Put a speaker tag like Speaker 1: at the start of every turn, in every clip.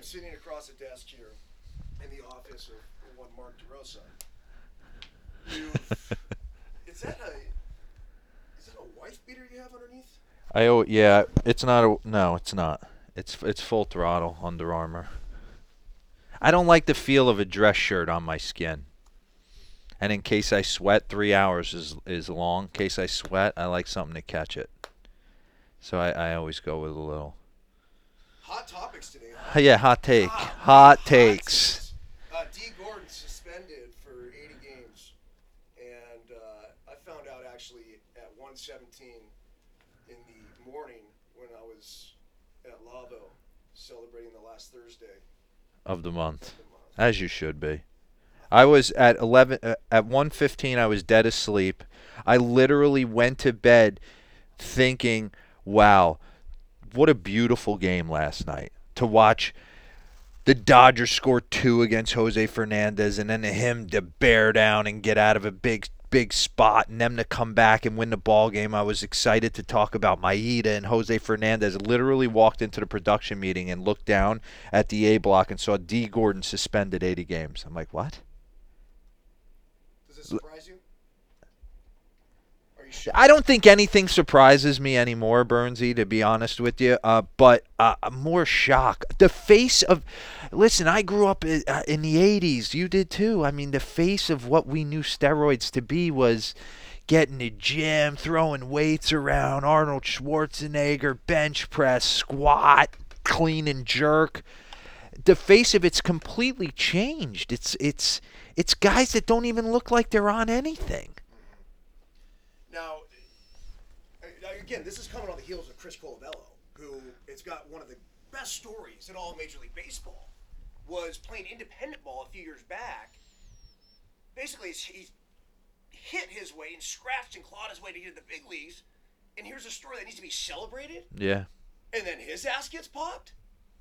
Speaker 1: sitting across the desk here in the office of one Mark DeRosa. You've is that a wife beater you have underneath?
Speaker 2: Yeah, it's not no, it's not. It's full throttle Under Armour. I don't like the feel of a dress shirt on my skin. And in case I sweat, 3 hours is long. In case I sweat, I like something to catch it. So I always go with a little.
Speaker 1: Hot topics today, huh?
Speaker 2: Yeah, hot take.
Speaker 1: Hot
Speaker 2: Hot takes.
Speaker 1: takes. D. Gordon suspended for 80 games, and I found out actually at 1:17 in the morning when I was at Lavo celebrating the last Thursday
Speaker 2: Of the
Speaker 1: of
Speaker 2: month.
Speaker 1: the month.
Speaker 2: As you should be. I was at 11 at 1:15 I was dead asleep. I literally went to bed thinking, "Wow, what a beautiful game last night to watch the Dodgers score two against Jose Fernandez and then him to bear down and get out of a big spot and them to come back and win the ball game. I was excited to talk about Maeda and Jose Fernandez. Literally walked into the production meeting and looked down at the A block and saw D. Gordon suspended 80 games. I'm like, what?
Speaker 1: Does it surprise you? Are you
Speaker 2: I
Speaker 1: shocked?
Speaker 2: don't think anything surprises me anymore, Bernsey, to be honest with you. But more shock. The face of, listen, I grew up in the 80s. You did too. I mean, the face of what we knew steroids to be was getting the gym, throwing weights around, Arnold Schwarzenegger, bench press, squat, clean and jerk. The face of it's completely changed. It's guys that don't even look like they're on anything.
Speaker 1: Now, again, this is coming on the heels of Chris Colabello, who has got one of the best stories in all of Major League Baseball. Was playing independent ball a few years back. Basically, he's hit his way and scratched and clawed his way to get to the big leagues. And here's a story that needs to be celebrated.
Speaker 2: Yeah.
Speaker 1: And then his ass gets popped.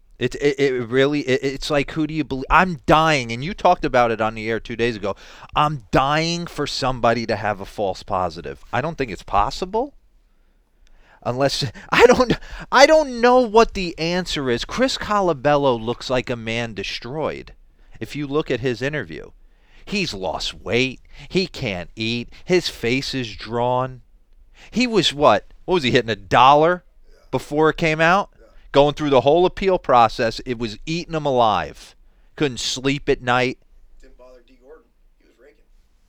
Speaker 2: It's like, who do you believe? I'm dying, and you talked about it on the air 2 days ago. I'm dying for somebody to have a false positive. I don't think it's possible, unless I don't know what the answer is. Chris Colabello looks like a man destroyed. If you look at his interview, he's lost weight. He can't eat. His face is drawn. He was what? What was he hitting, $1 before it came out?
Speaker 1: Yeah.
Speaker 2: Going through the whole appeal process, it was eating him alive. Couldn't sleep at night,
Speaker 1: Didn't bother D. Gordon. He was raking.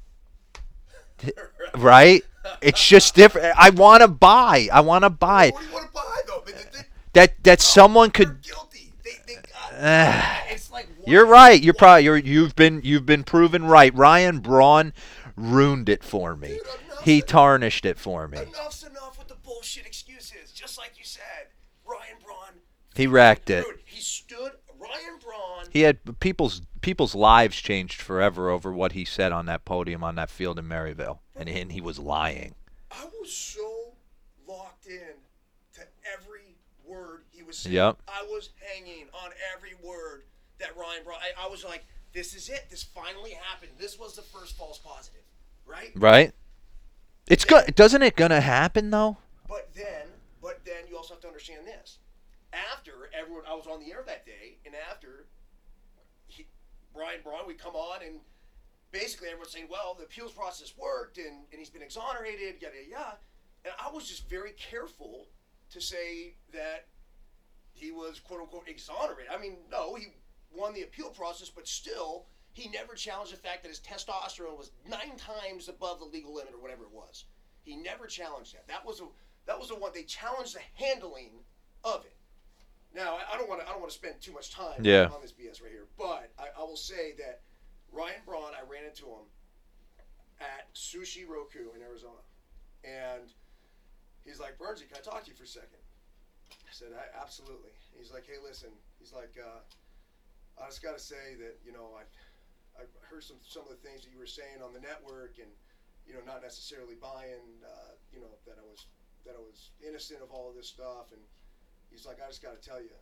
Speaker 2: right? It's just different. I want to buy. I want to buy
Speaker 1: What do you want to buy though?
Speaker 2: that someone
Speaker 1: They're
Speaker 2: could.
Speaker 1: guilty. They it's like
Speaker 2: You're right. You've been proven right. Ryan Braun ruined it for me.
Speaker 1: Dude,
Speaker 2: He tarnished it for me.
Speaker 1: enough's enough with the bullshit excuses. Just like you said, Ryan Braun.
Speaker 2: He racked it.
Speaker 1: Dude, he stood. Ryan Braun.
Speaker 2: He had people's lives changed forever over what he said on that podium on that field in Maryville, and he was lying.
Speaker 1: I was so locked in to every word he was saying.
Speaker 2: Yep.
Speaker 1: I was hanging on every word that Ryan Braun. I was like, this is it. This finally happened. This was the first false positive, right?
Speaker 2: Right? It's good. Doesn't it gonna happen though?
Speaker 1: But then you also have to understand this. After everyone, I was on the air that day, and after Ryan Braun, we come on, and basically everyone's saying, well, the appeals process worked, and he's been exonerated, yada, yada, yada. And I was just very careful to say that he was, quote unquote, exonerated. I mean, no, he won the appeal process, but still, he never challenged the fact that his testosterone was 9 times above the legal limit or whatever it was. He never challenged that. That was the one they challenged the handling of it. Now, I don't want to spend too much time on this BS right here, but I will say that Ryan Braun, I ran into him at Sushi Roku in Arizona, and he's like, Bernsey, can I talk to you for a second? I said, absolutely. He's like, hey, listen. He's like, I just got to say that, I heard some of the things that you were saying on the network, and not necessarily buying, that I was innocent of all of this stuff. And he's like, I just got to tell you,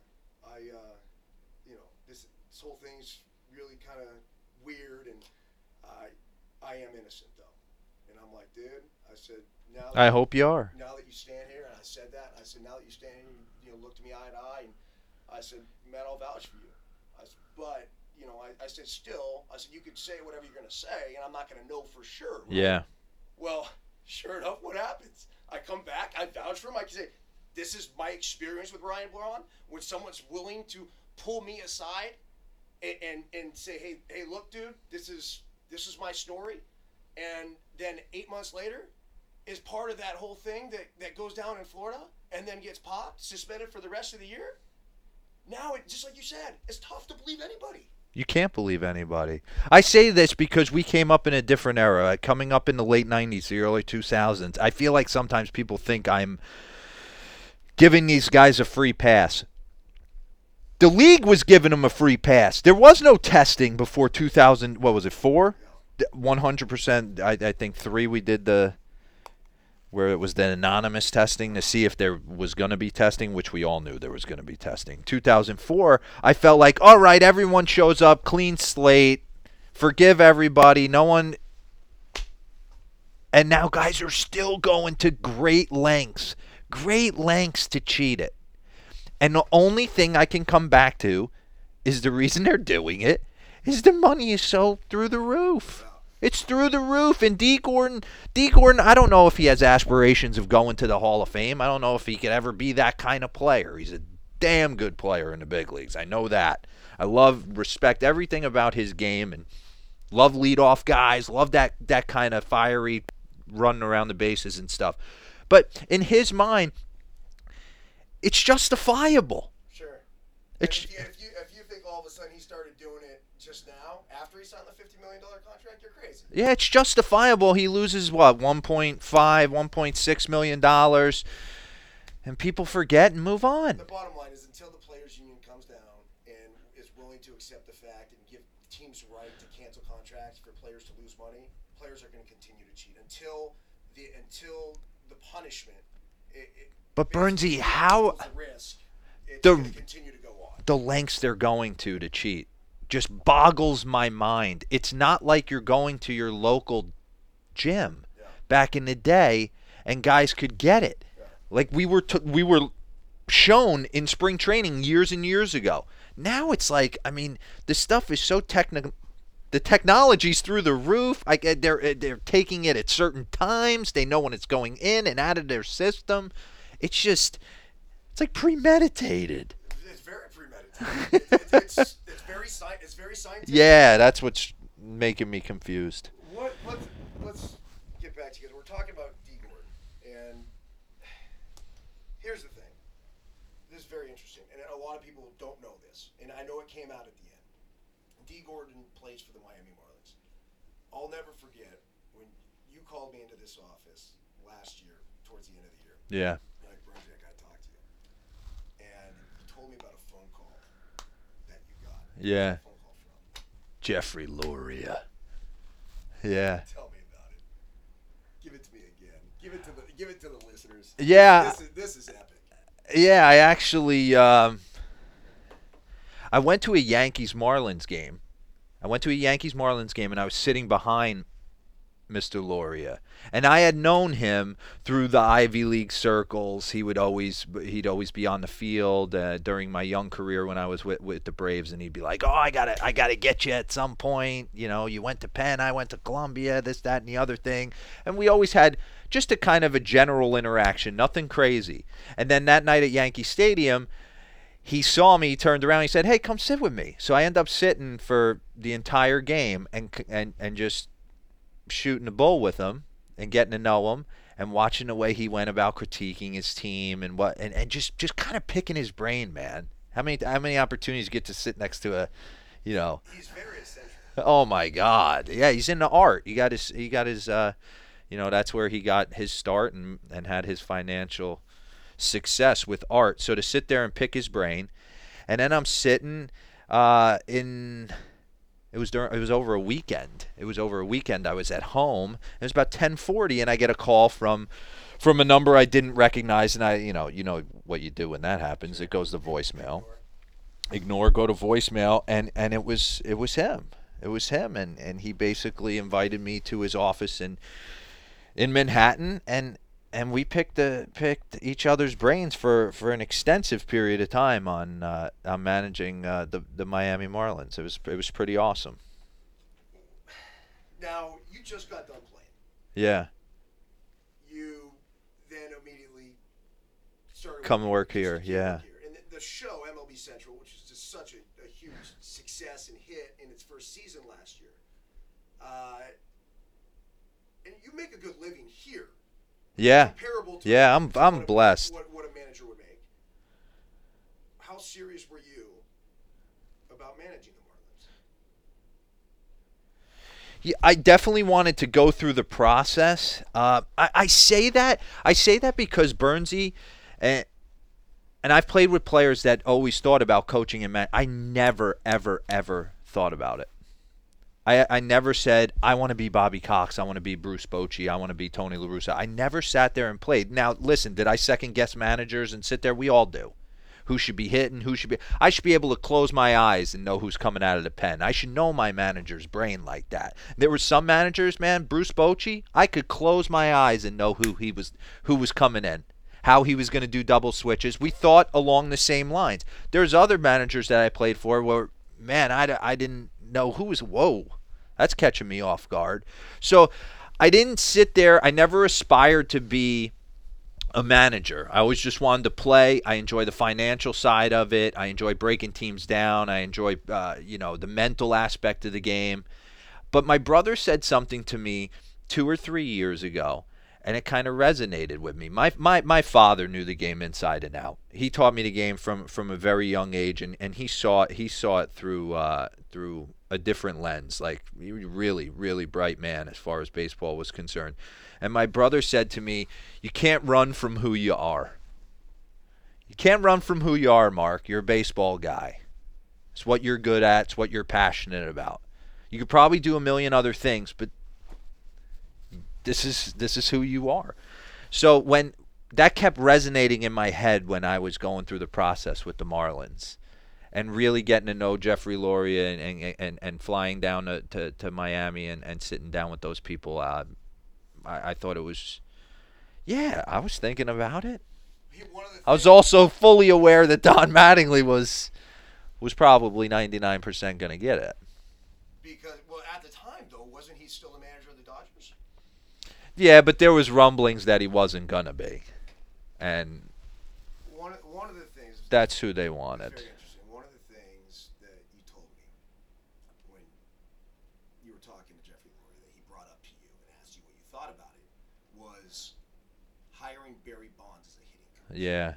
Speaker 1: this whole thing's really kind of weird, and I am innocent though. And I'm like, dude, I said,
Speaker 2: I hope you are.
Speaker 1: now that you stand here, and I said that, I said, now that you stand here, you look to me eye to eye, and I said, man, I'll vouch for you. But I said still. I said you can say whatever you're going to say, and I'm not going to know for sure. Right?
Speaker 2: Yeah.
Speaker 1: Well, sure enough, what happens? I come back. I vouch for him. I can say this is my experience with Ryan Braun. When someone's willing to pull me aside and say, hey, look, dude, this is my story, and then 8 months later is part of that whole thing that goes down in Florida and then gets popped, suspended for the rest of the year. Now, just like you said, it's tough to believe anybody.
Speaker 2: You can't believe anybody. I say this because we came up in a different era, coming up in the late 90s, the early 2000s. I feel like sometimes people think I'm giving these guys a free pass. The league was giving them a free pass. There was no testing before 2000. What was it, 4? 100%. I think 3 we did where it was the anonymous testing to see if there was going to be testing, which we all knew there was going to be testing. 2004, I felt like, all right, everyone shows up, clean slate, forgive everybody, no one. And now guys are still going to great lengths to cheat it. And the only thing I can come back to is the reason they're doing it is the money is so through the roof. It's through the roof. And D. Gordon, I don't know if he has aspirations of going to the Hall of Fame. I don't know if he could ever be that kind of player. He's a damn good player in the big leagues. I know that. I respect everything about his game and love leadoff guys, love that kind of fiery running around the bases and stuff. But in his mind, it's justifiable.
Speaker 1: Sure. If you think all of a sudden he started doing it just now, after he signed the $50 million contract, you're crazy.
Speaker 2: Yeah, it's justifiable. He loses, what, $1.5, $1.6 million, and people forget and move on.
Speaker 1: The bottom line is until the players' union comes down and is willing to accept the fact and give teams the right to cancel contracts for players to lose money, players are going to continue to cheat until the punishment.
Speaker 2: But Bernsey, how
Speaker 1: the risk, it's going to continue to go on.
Speaker 2: The lengths they're going to cheat just boggles my mind. It's not like you're going to your local gym back in the day and guys could get it. Yeah. Like we were shown in spring training years and years ago. Now it's like, I mean, the stuff is so technical. The technology's through the roof. They're taking it at certain times. They know when it's going in and out of their system. It's like premeditated.
Speaker 1: It's very premeditated. it's very scientific.
Speaker 2: Yeah, that's what's making me confused.
Speaker 1: Let's get back to you. We're talking about D. Gordon, and here's the thing. This is very interesting, and a lot of people don't know this, and I know it came out at the end. D. Gordon plays for the Miami Marlins. I'll never forget when you called me into this office last year, towards the end of the year.
Speaker 2: Yeah.
Speaker 1: Like, Bernsey, I got to talk to you. And you told me about a phone call that you got.
Speaker 2: Yeah.
Speaker 1: Phone call from
Speaker 2: Jeffrey Loria. Yeah.
Speaker 1: Tell me about it. Give it to me again. Give it to the listeners.
Speaker 2: Yeah.
Speaker 1: This is epic.
Speaker 2: Yeah, I actually I went to a Yankees-Marlins game. And I was sitting behind Mr. Loria. And I had known him through the Ivy League circles. He'd always be on the field during my young career when I was with the Braves, and he'd be like, "Oh, I gotta get you at some point. You know, you went to Penn, I went to Columbia, this, that, and the other thing." And we always had just a kind of a general interaction, nothing crazy. And then that night at Yankee Stadium, he saw me, he turned around, he said, "Hey, come sit with me." So I end up sitting for the entire game and just shooting the bull with him and getting to know him and watching the way he went about critiquing his team and just kind of picking his brain, man. How many opportunities you get to sit next to a, you know?
Speaker 1: He's very eccentric.
Speaker 2: Oh my God, yeah, he's into art. He got his you know, that's where he got his start and had his financial success with art. So to sit there and pick his brain, and then I'm sitting it was over a weekend. I was at home. It was about 10:40, and I get a call from a number I didn't recognize, and I you know what you do when that happens. It goes to voicemail. Ignore, go to voicemail, and it was him. It was him, and he basically invited me to his office in Manhattan, and and we picked each other's brains for an extensive period of time on managing the Miami Marlins. It was pretty awesome.
Speaker 1: Now, you just got done playing.
Speaker 2: Yeah.
Speaker 1: You then immediately started
Speaker 2: Come work here, yeah.
Speaker 1: And the show, MLB Central, which is just such a huge success and hit in its first season last year. And you make a good living here.
Speaker 2: Yeah.
Speaker 1: Comparable to
Speaker 2: I'm blessed.
Speaker 1: What a manager would make. How serious were you about managing the Marlins?
Speaker 2: Yeah, I definitely wanted to go through the process. I say that because Bernsey, and I've played with players that always thought about coaching and I never, ever, ever thought about it. I never said, I want to be Bobby Cox, I want to be Bruce Bochy, I want to be Tony La Russa. I never sat there and played. Now, listen, did I second-guess managers and sit there? We all do. Who should be hitting, I should be able to close my eyes and know who's coming out of the pen. I should know my manager's brain like that. There were some managers, man, Bruce Bochy, I could close my eyes and know who was coming in, how he was going to do double switches. We thought along the same lines. There's other managers that I played for where, man, I didn't know who was, whoa. That's catching me off guard. So I didn't sit there. I never aspired to be a manager. I always just wanted to play. I enjoy the financial side of it. I enjoy breaking teams down. I enjoy, the mental aspect of the game. But my brother said something to me 2 or 3 years ago, and it kind of resonated with me. My father knew the game inside and out. He taught me the game from a very young age, and he saw it through a different lens. Like, he was a really, really bright man as far as baseball was concerned. And my brother said to me, you can't run from who you are. You can't run from who you are, Mark. You're a baseball guy. It's what you're good at. It's what you're passionate about. You could probably do a million other things, but this is who you are. So when that kept resonating in my head when I was going through the process with the Marlins, and really getting to know Jeffrey Loria and flying down to Miami and sitting down with those people, I thought it was, I was thinking about it. I was also fully aware that Don Mattingly was probably 99% going to get it.
Speaker 1: Because, well, at the time, though, wasn't he still the manager of the Dodgers?
Speaker 2: Yeah, but there was rumblings that he wasn't going to be. And
Speaker 1: one of the things...
Speaker 2: That's who they wanted.
Speaker 1: Very interesting. One of the things that you told me when you were talking to Jeffrey Loria that he brought up to you and asked you what you thought about it was hiring Barry Bonds as a hitting coach.
Speaker 2: Yeah.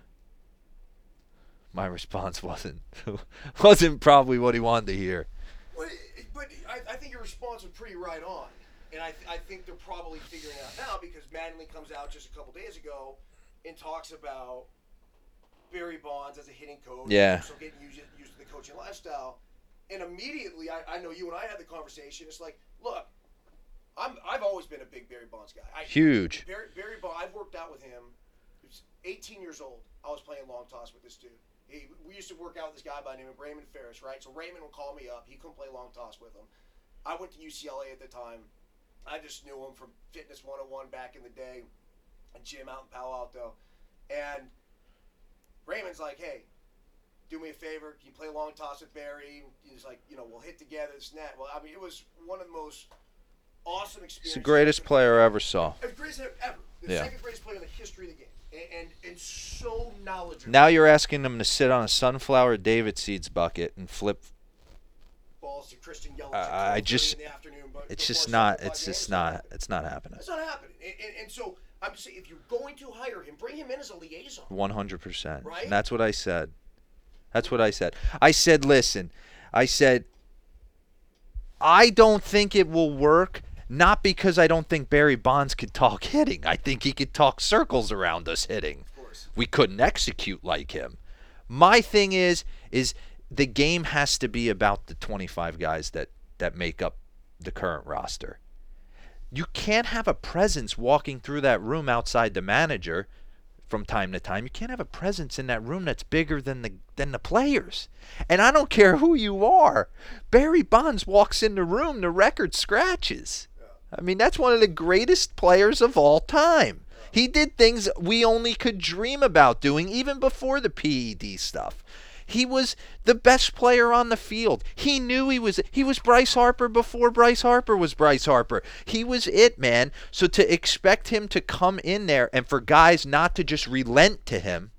Speaker 2: My response wasn't probably what he wanted to hear.
Speaker 1: But I think your response was pretty right on. And I think they're probably figuring it out now because Mattingly comes out just a couple days ago and talks about Barry Bonds as a hitting coach.
Speaker 2: Yeah.
Speaker 1: So getting used to the coaching lifestyle. And immediately, I know you and I had the conversation. It's like, look, I've always been a big Barry Bonds guy.
Speaker 2: Huge.
Speaker 1: Barry Bonds, I've worked out with him. He was 18 years old. I was playing long toss with this dude. We used to work out with this guy by the name of Raymond Ferris, right? So Raymond would call me up. He couldn't play long toss with him. I went to UCLA at the time. I just knew him from Fitness 101 back in the day, a gym out in Palo Alto. And Raymond's like, hey, do me a favor. Can you play long toss with Barry? He's like, we'll hit together, this and that. Well, I mean, it was one of the most awesome experiences.
Speaker 2: He's the greatest player I ever saw.
Speaker 1: The greatest ever. The second greatest player in the history of the game. And so knowledgeable.
Speaker 2: Now you're asking him to sit on a sunflower David seeds bucket and flip
Speaker 1: balls to Christian Yelich in the afternoon.
Speaker 2: It's just not happening.
Speaker 1: It's not happening. And so I'm just saying, if you're going to hire him, bring him in as a liaison.
Speaker 2: 100%.
Speaker 1: Right?
Speaker 2: And that's what I said. I said, listen, I don't think it will work. Not because I don't think Barry Bonds could talk hitting. I think he could talk circles around us hitting.
Speaker 1: Of course.
Speaker 2: We couldn't execute like him. My thing is the game has to be about the 25 guys that make up the current roster. You can't have a presence walking through that room outside the manager from time to time. You can't have a presence in that room that's bigger than the players. And I don't care who you are. Barry Bonds walks in the room, the record scratches. I mean, that's one of the greatest players of all time. He did things we only could dream about doing even before the PED stuff. He was the best player on the field. He knew he was Bryce Harper before Bryce Harper was Bryce Harper. He was it, man. So to expect him to come in there and for guys not to just relent to him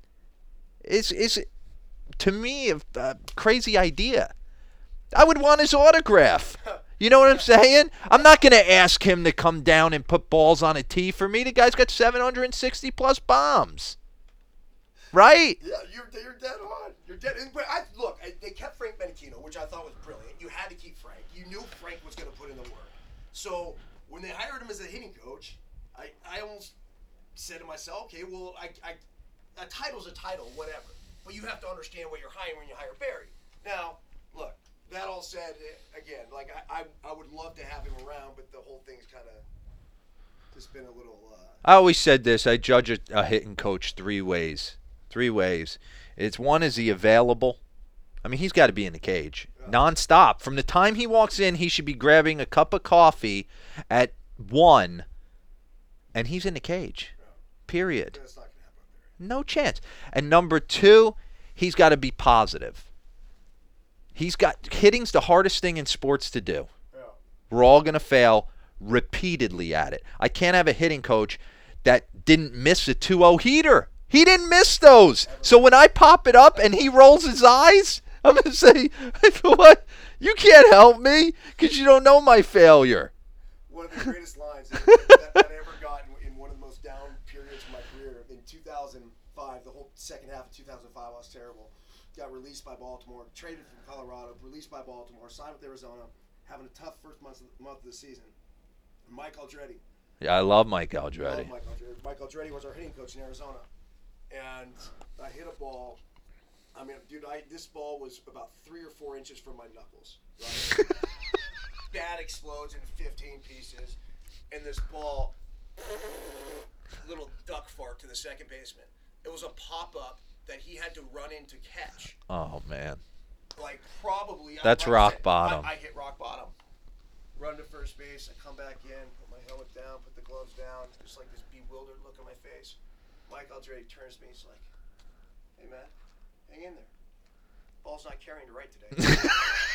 Speaker 2: is to me a crazy idea. I would want his autograph. You know what I'm saying? I'm not going to ask him to come down and put balls on a tee for me. The guy's got 760 plus bombs. Right?
Speaker 1: Yeah, you're dead on. You're dead. But they kept Frank Menechino, which I thought was brilliant. You had to keep Frank. You knew Frank was going to put in the work. So when they hired him as a hitting coach, I almost said to myself, okay, well, a title's a title, whatever. But you have to understand what you're hiring when you hire Barry. Now, look, that all said, again, like I would love to have him around, but the whole thing's kind of just been a little.
Speaker 2: I always said this. I judge a hitting coach three ways. It's one, is he available? I mean, he's got to be in the cage nonstop. From the time he walks in, he should be grabbing a cup of coffee at 1, and he's in the cage. Period.
Speaker 1: That's not going to happen.
Speaker 2: No chance. And number 2, he's got to be positive. Hitting's the hardest thing in sports to do.
Speaker 1: Yeah.
Speaker 2: We're all going to fail repeatedly at it. I can't have a hitting coach that didn't miss a 2-0 heater. He didn't miss those. So when I pop it up and he rolls his eyes, I'm going to say, what? You can't help me because you don't know my failure.
Speaker 1: One of the greatest lines that I ever got in one of the most down periods of my career, in 2005, the whole second half of 2005, I was terrible. Got released by Baltimore, traded from Colorado, released by Baltimore, signed with Arizona, having a tough first month of the season. Mike Aldrete.
Speaker 2: Yeah, I love Mike Aldrete.
Speaker 1: Mike Aldrete was our hitting coach in Arizona. And I hit a ball. I mean, dude, this ball was about 3 or 4 inches from my knuckles. Right? Bat explodes in 15 pieces. And this ball, little duck fart to the second baseman. It was a pop-up that he had to run in to catch.
Speaker 2: Oh, man.
Speaker 1: Like, probably.
Speaker 2: That's rock bottom.
Speaker 1: I hit rock bottom. Run to first base. I come back in, put my helmet down, put the gloves down. Just like this bewildered look on my face. Mike Aldrete turns to me. He's like, hey, man, hang in there. Ball's not carrying to right today.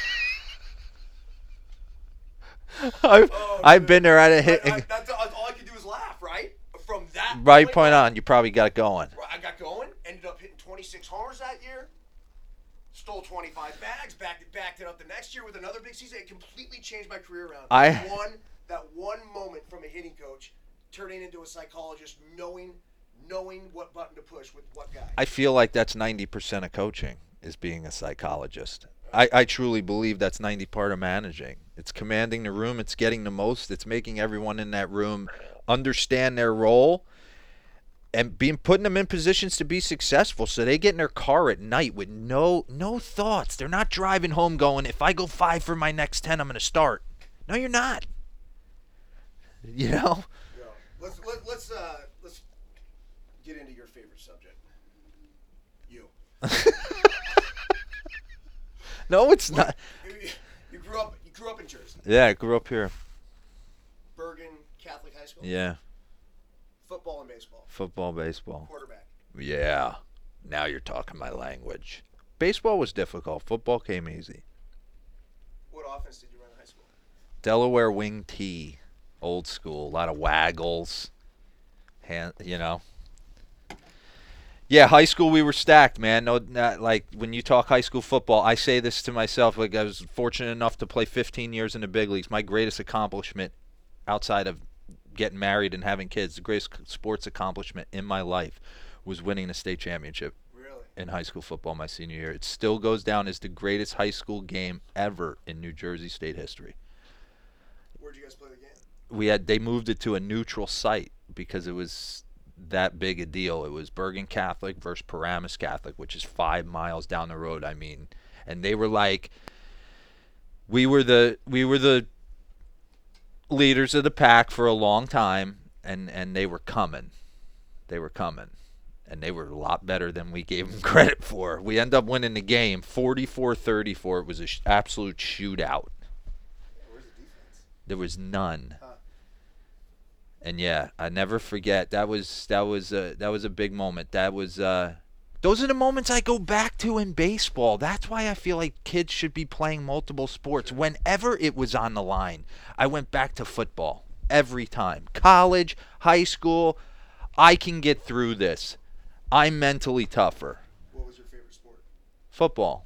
Speaker 2: I've been there at a hit.
Speaker 1: That's all I could do is laugh, right? From that
Speaker 2: right point on, you probably got it going.
Speaker 1: I got going, ended up hitting 26 homers that year, stole 25 bags, backed it up the next year with another big season. It completely changed my career around. That one moment from a hitting coach turning into a psychologist, knowing what button to push with what guy.
Speaker 2: I feel like that's 90% of coaching is being a psychologist. I truly believe that's 90 part of managing. It's commanding the room. It's getting the most. It's making everyone in that room understand their role and putting them in positions to be successful so they get in their car at night with no thoughts. They're not driving home going, if I go 5 for my next 10, I'm going to start. No, you're not. You know?
Speaker 1: Yeah. Let's get into your favorite subject. You.
Speaker 2: No, it's not.
Speaker 1: You grew up in Jersey.
Speaker 2: Yeah, I grew up here.
Speaker 1: Bergen Catholic High School.
Speaker 2: Yeah.
Speaker 1: Football and baseball.
Speaker 2: Football, baseball.
Speaker 1: Quarterback.
Speaker 2: Yeah. Now you're talking my language. Baseball was difficult. Football came easy.
Speaker 1: What offense did you run in high school?
Speaker 2: Delaware wing tee. Old school. A lot of waggles. Yeah, high school we were stacked, man. No, not like when you talk high school football, I say this to myself. Like I was fortunate enough to play 15 years in the big leagues. My greatest accomplishment, outside of getting married and having kids, the greatest sports accomplishment in my life was winning the state championship.
Speaker 1: Really?
Speaker 2: In high school football my senior year. It still goes down as the greatest high school game ever in New Jersey state history.
Speaker 1: Where'd you guys play the game?
Speaker 2: They moved it to a neutral site because it was that big a deal. It was Bergen Catholic versus Paramus Catholic, which is 5 miles down the road. I mean, and they were like, we were the leaders of the pack for a long time, and they were coming. And they were a lot better than we gave them credit for. We ended up winning the game 44-34. It was an absolute shootout.
Speaker 1: Where's the defense?
Speaker 2: There was none.
Speaker 1: Huh.
Speaker 2: And yeah, I never forget. That was a big moment. Those are the moments I go back to in baseball. That's why I feel like kids should be playing multiple sports. Whenever it was on the line, I went back to football every time. College, high school, I can get through this. I'm mentally tougher.
Speaker 1: What was your favorite sport?
Speaker 2: Football.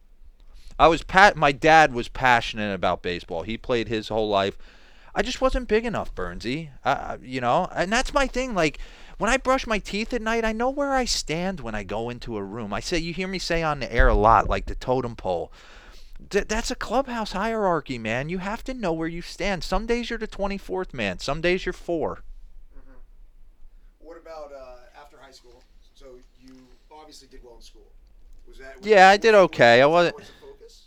Speaker 2: My dad was passionate about baseball. He played his whole life. I just wasn't big enough, Bernsey. And that's my thing. Like, when I brush my teeth at night, I know where I stand when I go into a room. You hear me say on the air a lot, like the totem pole. That's a clubhouse hierarchy, man. You have to know where you stand. Some days you're the 24th man. Some days you're 4.
Speaker 1: Mm-hmm. What about after high school? So you obviously did well in school.
Speaker 2: Yeah, I did okay. I wasn't.
Speaker 1: Was the focus?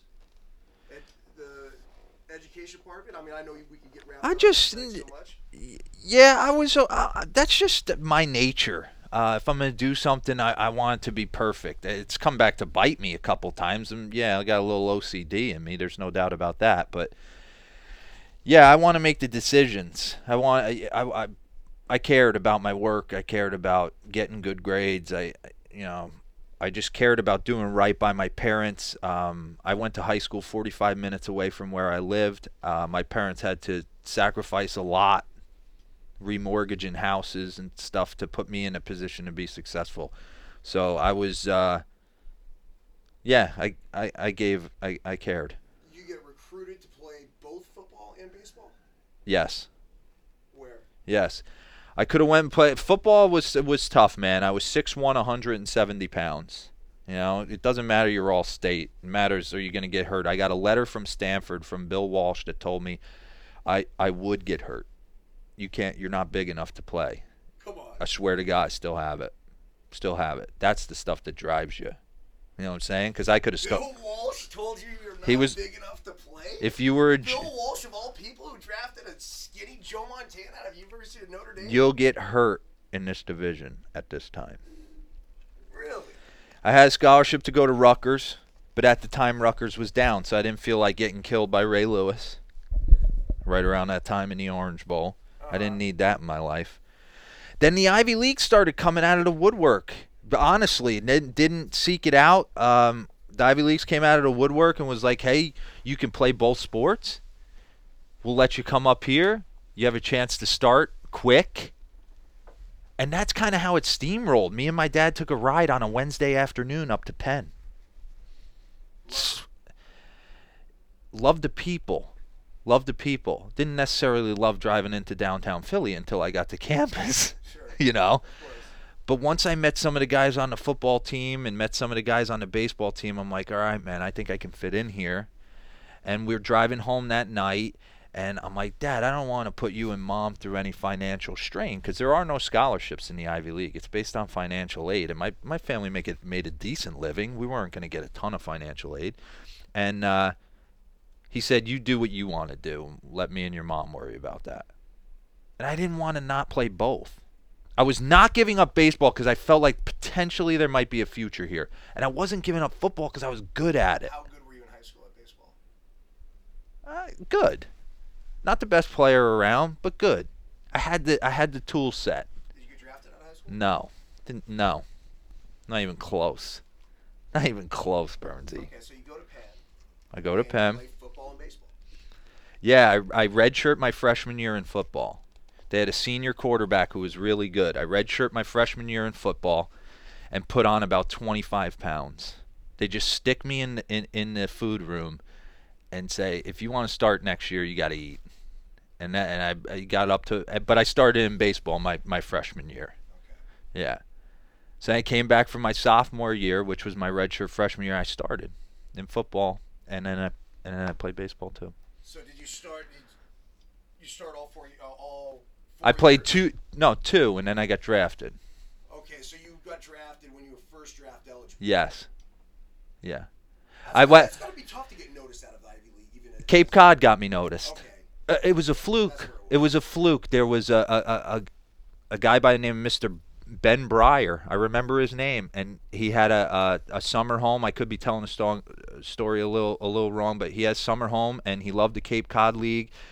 Speaker 1: The education part of it? I mean, I know we can get around.
Speaker 2: I just.
Speaker 1: So much.
Speaker 2: Yeah, I was. That's just my nature. If I'm going to do something, I want it to be perfect. It's come back to bite me a couple times, and yeah, I got a little OCD in me. There's no doubt about that. But yeah, I want to make the decisions. I cared about my work. I cared about getting good grades. I just cared about doing right by my parents. I went to high school 45 minutes away from where I lived. My parents had to sacrifice a lot, remortgaging houses and stuff to put me in a position to be successful. So I was, I cared.
Speaker 1: You get recruited to play both football and baseball?
Speaker 2: Yes.
Speaker 1: Where?
Speaker 2: Yes. I could have went and played. Football was tough, man. I was 6'1", 170 pounds. It doesn't matter you're all state. It matters are you going to get hurt. I got a letter from Stanford from Bill Walsh that told me I would get hurt. You're not big enough to play.
Speaker 1: Come on.
Speaker 2: I swear to God, I still have it. Still have it. That's the stuff that drives you. You know what I'm saying? Because I could have
Speaker 1: Bill Walsh told you you're not big enough to play?
Speaker 2: If you were
Speaker 1: Bill Walsh, of all people, who drafted a skinny Joe Montana out of University of Notre Dame?
Speaker 2: You'll get hurt in this division at this time.
Speaker 1: Really?
Speaker 2: I had a scholarship to go to Rutgers, but at the time Rutgers was down, so I didn't feel like getting killed by Ray Lewis right around that time in the Orange Bowl. I didn't need that in my life. Then the Ivy League started coming out of the woodwork. But honestly, didn't seek it out. The Ivy Leagues came out of the woodwork and was like, hey, you can play both sports. We'll let you come up here. You have a chance to start quick. And that's kind of how it steamrolled. Me and my dad took a ride on a Wednesday afternoon up to Penn. Loved the people. Loved the people. Didn't necessarily love driving into downtown Philly until I got to campus.
Speaker 1: Sure.
Speaker 2: But once I met some of the guys on the football team and met some of the guys on the baseball team, I'm like, all right, man, I think I can fit in here. And we're driving home that night, and I'm like, Dad, I don't want to put you and Mom through any financial strain because there are no scholarships in the Ivy League. It's based on financial aid. And my family made a decent living. We weren't going to get a ton of financial aid. And he said, you do what you want to do. Let me and your mom worry about that. And I didn't want to not play both. I was not giving up baseball because I felt like potentially there might be a future here. And I wasn't giving up football because I was good at it.
Speaker 1: How good were you in high school at baseball?
Speaker 2: Good. Not the best player around, but good. I had the tool set.
Speaker 1: Did you get drafted out of high school?
Speaker 2: No. Not even close. Not even close, Bernsey.
Speaker 1: Okay, so you go to Penn.
Speaker 2: I go to Penn.
Speaker 1: Play football and baseball.
Speaker 2: Yeah, I redshirt my freshman year in football. They had a senior quarterback who was really good. I redshirt my freshman year in football and put on about 25 pounds. They just stick me in the food room and say, if you want to start next year, you got to eat. And I got up to, but I started in baseball my freshman year.
Speaker 1: Okay.
Speaker 2: Yeah. So I came back from my sophomore year, which was my redshirt freshman year. I started in football, and then I played baseball too.
Speaker 1: So did you start? You start all four?
Speaker 2: I played
Speaker 1: years?
Speaker 2: two, and then I got drafted.
Speaker 1: Okay, so you got drafted when you were first draft eligible.
Speaker 2: Yes. Yeah.
Speaker 1: It's got to be tough to get noticed out of the Ivy League, even at
Speaker 2: Cape Cod got me noticed.
Speaker 1: Okay.
Speaker 2: It was a fluke. It was a fluke. There was a guy by the name of Mr. Ben Breyer. I remember his name, and he had a summer home. I could be telling the story a little wrong, but he has summer home, and he loved the Cape Cod League.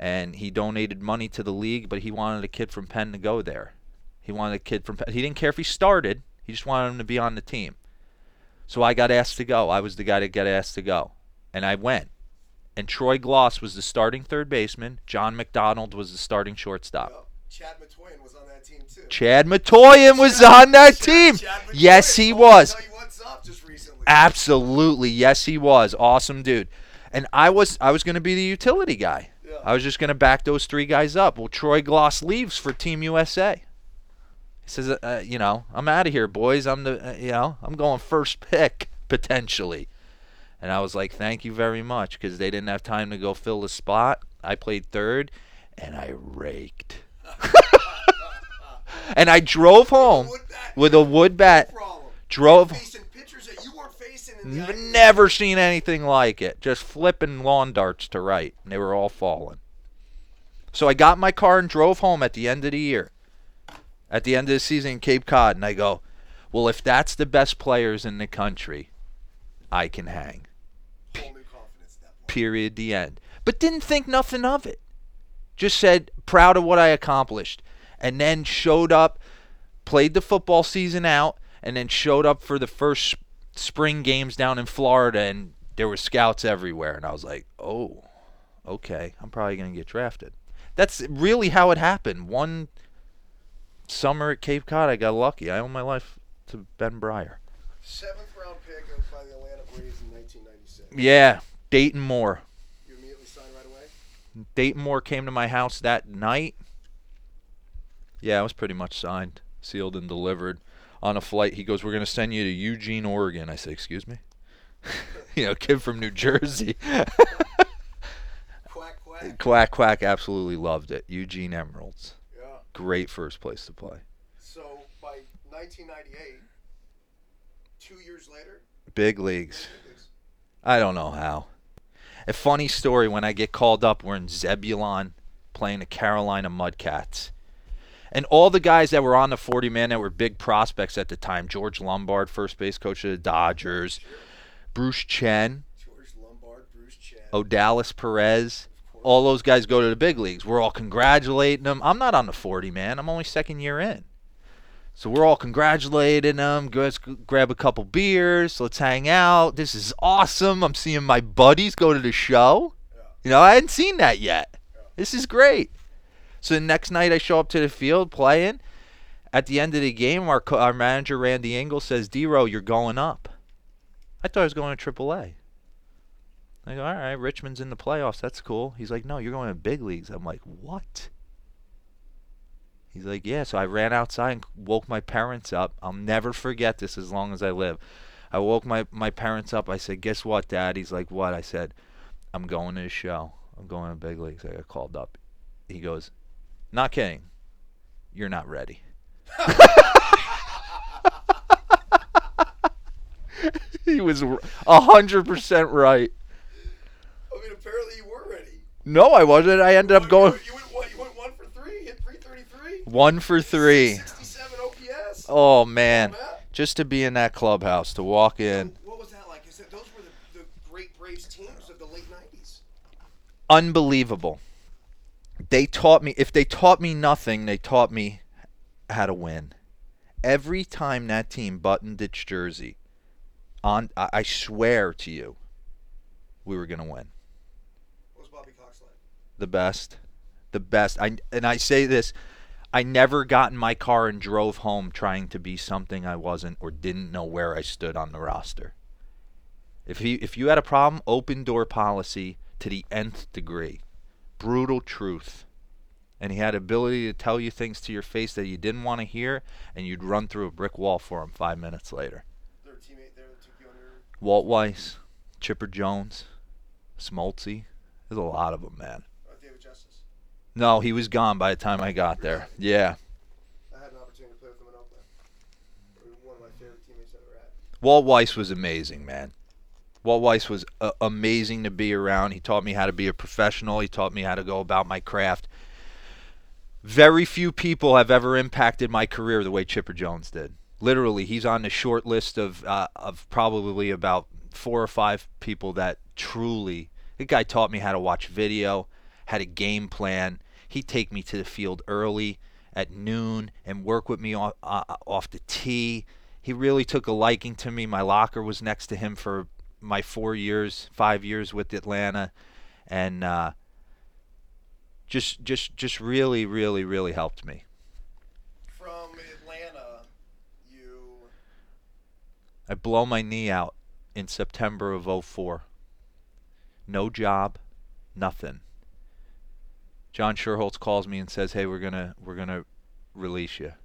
Speaker 2: and he donated money to the league, but he wanted a kid from Penn to go there. He wanted a kid from Penn. He didn't care if he started. He just wanted him to be on the team. So I got asked to go. I was the guy to get asked to go, and I went. And Troy Gloss was the starting third baseman. John McDonald was the starting shortstop.
Speaker 1: Well, Chad Matoyan was on that team too.
Speaker 2: Chad Matoyan was on that team. Yes, he was.
Speaker 1: Tell you what's up just recently.
Speaker 2: Absolutely, yes, he was. Awesome dude. And I was going to be the utility guy.
Speaker 1: Yeah.
Speaker 2: I was just going to back those three guys up. Well, Troy Gloss leaves for Team USA. He says, I'm out of here, boys. I'm going first pick potentially. And I was like, thank you very much, because they didn't have time to go fill the spot. I played third, and I raked. And I drove home with a wood bat.
Speaker 1: No problem.
Speaker 2: Drove.
Speaker 1: Facing pitchers that you weren't facing in the
Speaker 2: Never seen anything like it. Just flipping lawn darts to right, and they were all falling. So I got in my car and drove home at the end of the year, at the end of the season in Cape Cod, and I go, well, if that's the best players in the country, I can hang.
Speaker 1: whole new confidence at that point.
Speaker 2: Period. The end. But didn't think nothing of it. Just said, proud of what I accomplished. And then showed up, played the football season out, and then showed up for the first spring games down in Florida, and there were scouts everywhere. And I was like, oh, okay, I'm probably going to get drafted. That's really how it happened. One summer at Cape Cod, I got lucky. I owe my life to Ben Breyer.
Speaker 1: 7th round pick by the Atlanta Braves in 1996.
Speaker 2: Yeah, Dayton Moore.
Speaker 1: You immediately signed right away?
Speaker 2: Dayton Moore came to my house that night. Yeah, I was pretty much signed, sealed, and delivered. On a flight, he goes, we're going to send you to Eugene, Oregon. I said, excuse me? Kid from New Jersey.
Speaker 1: Quack, quack.
Speaker 2: Quack, quack, absolutely loved it. Eugene Emeralds.
Speaker 1: Yeah.
Speaker 2: Great first place to play.
Speaker 1: So by 1998, 2 years later,
Speaker 2: Big leagues. I don't know how. A funny story, when I get called up, we're in Zebulon playing the Carolina Mudcats. And all the guys that were on the 40-man that were big prospects at the time, George Lombard, first base coach of the Dodgers, Bruce Chen,
Speaker 1: George Lombard, Bruce Chen,
Speaker 2: Odalis Perez, all those guys go to the big leagues. We're all congratulating them. I'm not on the 40-man. I'm only second year in. So we're all congratulating them. Let's grab a couple beers. Let's hang out. This is awesome. I'm seeing my buddies go to the show.
Speaker 1: Yeah.
Speaker 2: I hadn't seen that yet.
Speaker 1: Yeah.
Speaker 2: This is great. So the next night I show up to the field playing. At the end of the game, our manager, Randy Engel, says, D-Row, you're going up. I thought I was going to AAA. I go, all right, Richmond's in the playoffs. That's cool. He's like, no, you're going to big leagues. I'm like, what? He's like, yeah. So I ran outside and woke my parents up. I'll never forget this as long as I live. I woke my parents up. I said, guess what, Dad? He's like, what? I said, I'm going to the show. I'm going to big leagues. I got called up. He goes, not kidding. You're not ready. He was 100% right.
Speaker 1: I mean, apparently you were ready.
Speaker 2: No, I wasn't. I ended up going
Speaker 1: You went what? You went 1 for 3, hit 333.
Speaker 2: 1 for 3.
Speaker 1: 67 OPS.
Speaker 2: Oh man,
Speaker 1: Matt.
Speaker 2: just to be in that clubhouse, to walk in,
Speaker 1: What was that like? Those were the great Braves teams of the late 90s.
Speaker 2: unbelievable. They taught me. If they taught me nothing, they taught me how to win. Every time that team buttoned its jersey, I swear to you, we were gonna win.
Speaker 1: What was Bobby Cox like?
Speaker 2: The best. I say this, I never got in my car and drove home trying to be something I wasn't or didn't know where I stood on the roster. If you had a problem, open door policy to the nth degree. Brutal truth. And he had ability to tell you things to your face that you didn't want to hear, and you'd run through a brick wall for him 5 minutes later.
Speaker 1: Their teammate there that took you under.
Speaker 2: Walt Weiss, Chipper Jones, Smoltzy. There's a lot of them, man.
Speaker 1: David Justice.
Speaker 2: No, he was gone by the time I got there. Yeah.
Speaker 1: I had an opportunity to play with him in Oakland. One of my favorite teammates I've ever had.
Speaker 2: Walt Weiss was amazing, man. Walt Weiss was amazing to be around. He taught me how to be a professional. He taught me how to go about my craft. Very few people have ever impacted my career the way Chipper Jones did. Literally, he's on the short list of probably about 4 or 5 people that truly. The guy taught me how to watch video, had a game plan. He'd take me to the field early at noon and work with me off the tee. He really took a liking to me. My locker was next to him for my 5 years with Atlanta, and just really, really, really helped me.
Speaker 1: From Atlanta,
Speaker 2: I blow my knee out in September of '04. No job, nothing. John Sherholtz calls me and says, "Hey, we're gonna release you."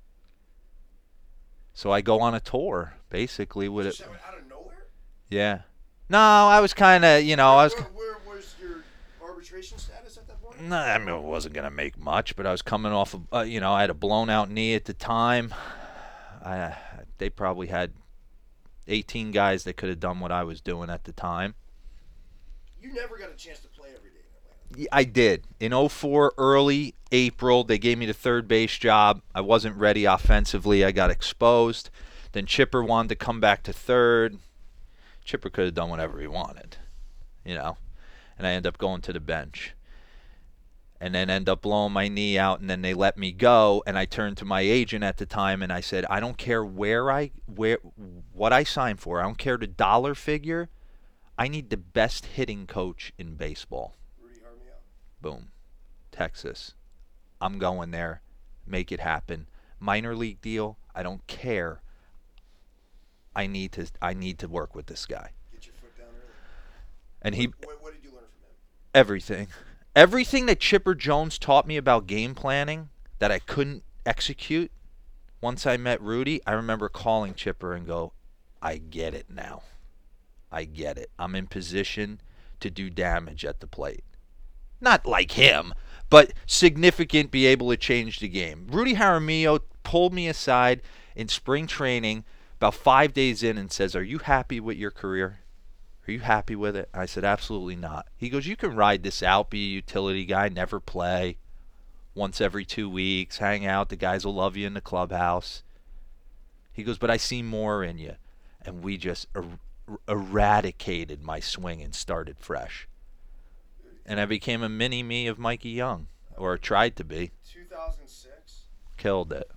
Speaker 2: So I go on a tour, basically with it.
Speaker 1: out of nowhere?
Speaker 2: Yeah. No, I was kind of,
Speaker 1: Where was your arbitration status at that point?
Speaker 2: No, I mean, I wasn't gonna make much, but I was coming off of, I had a blown out knee at the time. They probably had 18 guys that could have done what I was doing at the time.
Speaker 1: You never got a chance to play every day in Atlanta.
Speaker 2: I did. In '04, early April, they gave me the third base job. I wasn't ready offensively. I got exposed. Then Chipper wanted to come back to third. Chipper could have done whatever he wanted, and I ended up going to the bench. And then end up blowing my knee out, and then they let me go. And I turned to my agent at the time, and I said, I don't care what I sign for. I don't care the dollar figure. I need the best hitting coach in baseball.
Speaker 1: Rudy Jaramillo.
Speaker 2: Boom. Texas. I'm going there. Make it happen. Minor league deal. I don't care. I need to work with this guy.
Speaker 1: Get your foot down early.
Speaker 2: And
Speaker 1: What did you learn from him?
Speaker 2: Everything. Everything that Chipper Jones taught me about game planning that I couldn't execute, once I met Rudy, I remember calling Chipper and go, I get it now. I get it. I'm in position to do damage at the plate. Not like him, but significant, be able to change the game. Rudy Jaramillo pulled me aside in spring training about 5 days in and says, are you happy with your career? Are you happy with it? I said, absolutely not. He goes, you can ride this out, be a utility guy, never play. Once every 2 weeks, hang out. The guys will love you in the clubhouse. He goes, but I see more in you. And we just eradicated my swing and started fresh. And I became a mini-me of Mikey Young, or tried to be.
Speaker 1: 2006.
Speaker 2: Killed it.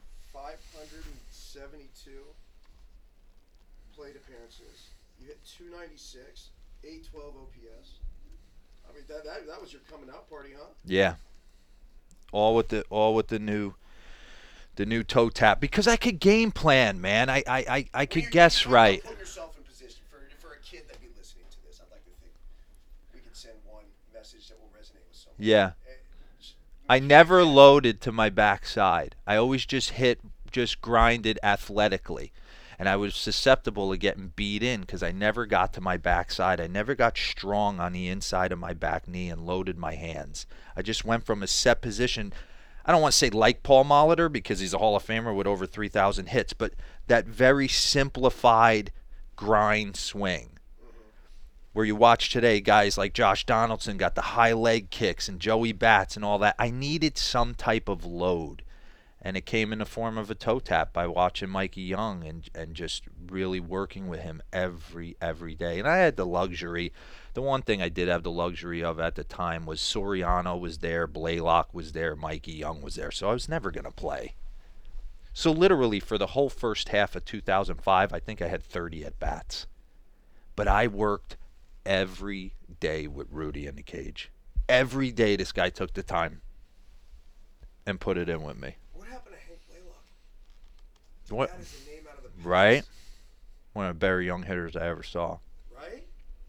Speaker 1: 572 plate appearances. You hit 296, 812 OPS. I mean, that was your coming out party, huh?
Speaker 2: Yeah. All with the new toe tap, because I could game plan, man. I could guess right.
Speaker 1: Put yourself in position for a kid that be listening to this. I'd like to think we could send one message that will resonate with someone.
Speaker 2: Yeah. I never loaded to my backside. I always just grinded athletically. And I was susceptible to getting beat in because I never got to my backside. I never got strong on the inside of my back knee and loaded my hands. I just went from a set position. I don't want to say like Paul Molitor because he's a Hall of Famer with over 3,000 hits, but that very simplified grind swing. Where you watch today, guys like Josh Donaldson got the high leg kicks and Joey Bats and all that. I needed some type of load. And it came in the form of a toe tap by watching Mikey Young and just really working with him every day. And I had the luxury. The one thing I did have the luxury of at the time was Soriano was there, Blaylock was there, Mikey Young was there. So I was never going to play. So literally for the whole first half of 2005, I think I had 30 at-bats. But I worked every day with Rudy in the cage. Every day this guy took the time and put it in with me.
Speaker 1: What happened to Hank Blaylock?
Speaker 2: What?
Speaker 1: That is a name out of the past.
Speaker 2: Right? One of the better young hitters I ever saw.
Speaker 1: Right?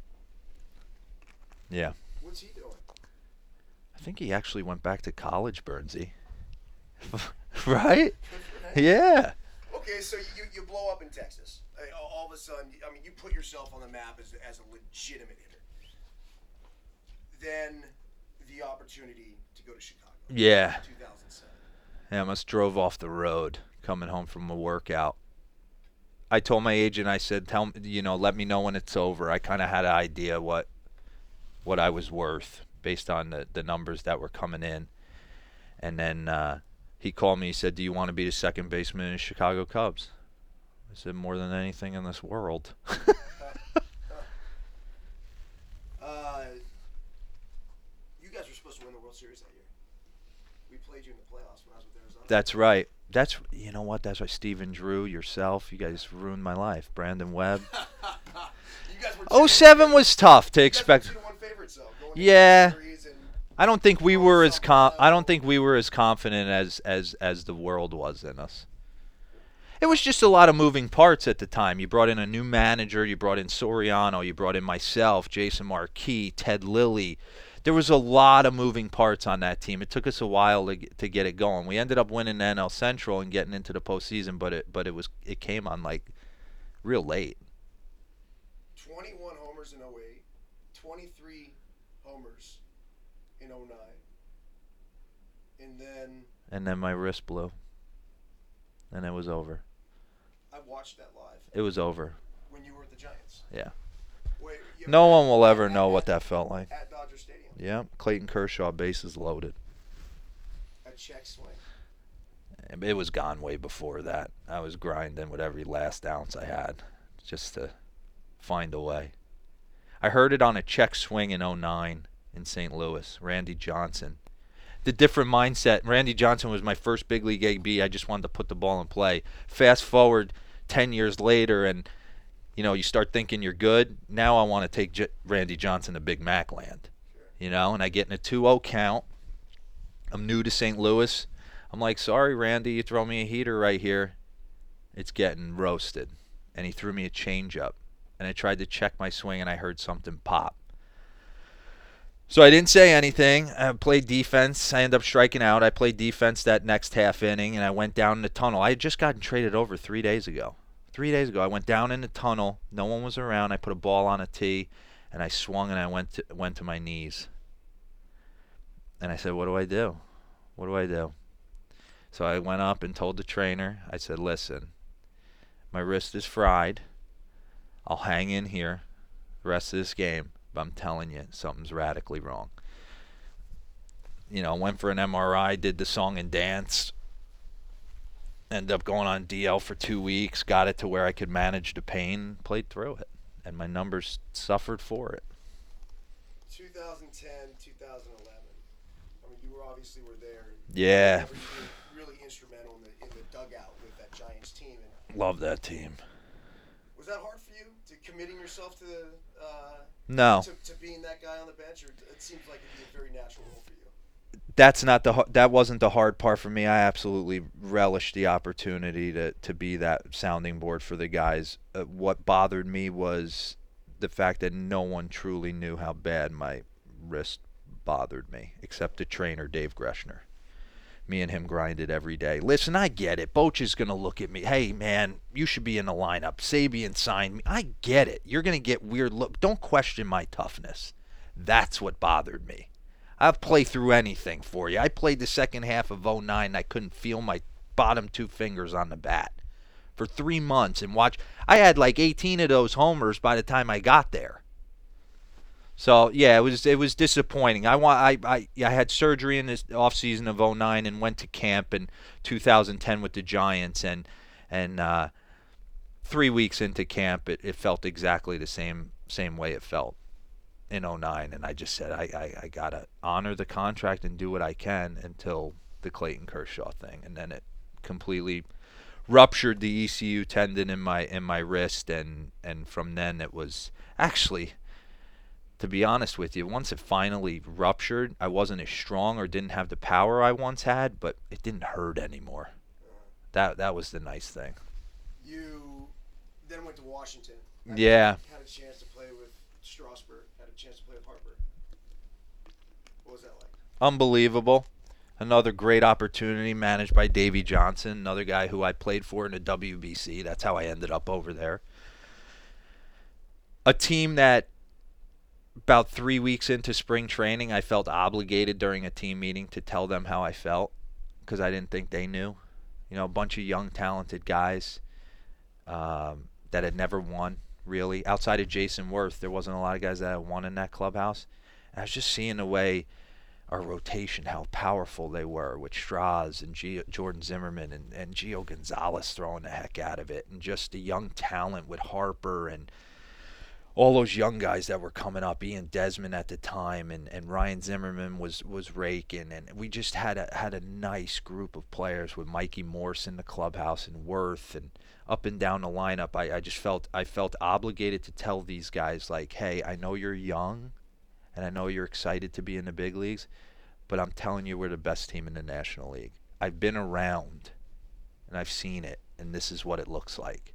Speaker 2: Yeah.
Speaker 1: What's he doing?
Speaker 2: I think he actually went back to college, Bernsey. Right? Yeah.
Speaker 1: Okay, so you blow up in Texas. All of a sudden, I mean, you put yourself on the map as a legitimate hitter. Then the opportunity to go to Chicago.
Speaker 2: Yeah.
Speaker 1: 2007.
Speaker 2: Yeah, I must drove off the road coming home from a workout. I told my agent, I said, let me know when it's over. I kind of had an idea what I was worth based on the numbers that were coming in. And then he called me, he said, do you want to be the second baseman in the Chicago Cubs? I said, more than anything in this world.
Speaker 1: You guys were supposed to win We played you in the playoffs when I was with Arizona.
Speaker 2: That's right. You know what? That's right. Stephen Drew, yourself, you guys ruined my life. Brandon Webb.
Speaker 1: You guys were
Speaker 2: 07 was tough to expect.
Speaker 1: You guys were 2-1 favorites, though, going into
Speaker 2: Yeah.
Speaker 1: the series and
Speaker 2: I don't think we were as
Speaker 1: South
Speaker 2: I don't think we were as confident as the world was in us. It was just a lot of moving parts at the time. You brought in a new manager, you brought in Soriano, you brought in myself, Jason Marquis, Ted Lilly. There was a lot of moving parts on that team. It took us a while to get it going. We ended up winning the NL Central and getting into the postseason, but it came on like real late.
Speaker 1: 21 homers in 08, 23 homers in 09,
Speaker 2: and then my wrist blew, and it was over.
Speaker 1: I watched that live.
Speaker 2: It was over.
Speaker 1: When you were at the Giants.
Speaker 2: Yeah.
Speaker 1: Wait,
Speaker 2: No one will ever know what that felt like.
Speaker 1: At Dodger Stadium.
Speaker 2: Yeah, Clayton Kershaw, bases loaded.
Speaker 1: A check swing.
Speaker 2: It was gone way before that. I was grinding with every last ounce I had just to find a way. I heard it on a check swing in 09 in St. Louis, Randy Johnson. The different mindset. Randy Johnson was my first big league AB. I just wanted to put the ball in play. Fast forward 10 years later, and you start thinking you're good. Now I want to take Randy Johnson to Big Mac land. And I get in a 2-0 count. I'm new to St. Louis. I'm like, sorry, Randy, you throw me a heater right here. It's getting roasted. And he threw me a changeup. And I tried to check my swing, and I heard something pop. So I didn't say anything. I played defense. I ended up striking out. I played defense that next half inning, and I went down in the tunnel. I had just gotten traded over 3 days ago. 3 days ago, I went down in the tunnel. No one was around. I put a ball on a tee, and I swung, and I went to my knees. And I said, what do I do? What do I do? So I went up and told the trainer, I said, listen, my wrist is fried. I'll hang in here the rest of this game, but I'm telling you, something's radically wrong. Went for an MRI, did the song and dance, ended up going on DL for 2 weeks, got it to where I could manage the pain, played through it, and my numbers suffered for it.
Speaker 1: 2010, 2011. I mean, you obviously were there.
Speaker 2: Yeah.
Speaker 1: You were really instrumental in the dugout with that Giants team. And
Speaker 2: love that team.
Speaker 1: was that hard for you, committing yourself to the
Speaker 2: No.
Speaker 1: to being that guy on the bench, or it seems like it'd be a very natural role for you?
Speaker 2: That wasn't the hard part for me. I absolutely relished the opportunity to be that sounding board for the guys. What bothered me was the fact that no one truly knew how bad my wrist bothered me, except the trainer, Dave Greshner. Me and him grinded every day. Listen, I get it. Boch is going to look at me. Hey, man, you should be in the lineup. Sabian signed me. I get it. You're going to get weird look. Don't question my toughness. That's what bothered me. I'll play through anything for you. I played the second half of 09, and I couldn't feel my bottom two fingers on the bat for 3 months. And I had like 18 of those homers by the time I got there. So yeah, it was disappointing. I had surgery in this off season of 09 and went to camp in 2010 with the Giants, and 3 weeks into camp it felt exactly the same way it felt in 09, and I just said I gotta honor the contract and do what I can until the Clayton Kershaw thing, and then it completely ruptured the ECU tendon in my wrist, and from then it was actually. To be honest with you, once it finally ruptured, I wasn't as strong or didn't have the power I once had, but it didn't hurt anymore. That was the nice thing.
Speaker 1: You then went to Washington.
Speaker 2: Yeah.
Speaker 1: Had a chance to play with Strasburg. Had a chance to play with Harper. What was that like?
Speaker 2: Unbelievable. Another great opportunity managed by Davey Johnson, another guy who I played for in the WBC. That's how I ended up over there. A team that about 3 weeks into spring training, I felt obligated during a team meeting to tell them how I felt because I didn't think they knew. A bunch of young, talented guys that had never won, really. Outside of Jason Worth, there wasn't a lot of guys that had won in that clubhouse. And I was just seeing the way our rotation, how powerful they were with Straz and Jordan Zimmerman and Gio Gonzalez throwing the heck out of it, and just the young talent with Harper and all those young guys that were coming up, Ian Desmond at the time, and Ryan Zimmerman was raking, and we just had a nice group of players with Mikey Morse in the clubhouse and Worth and up and down the lineup. I just felt obligated to tell these guys, like, hey, I know you're young, and I know you're excited to be in the big leagues, but I'm telling you we're the best team in the National League. I've been around, and I've seen it, and this is what it looks like.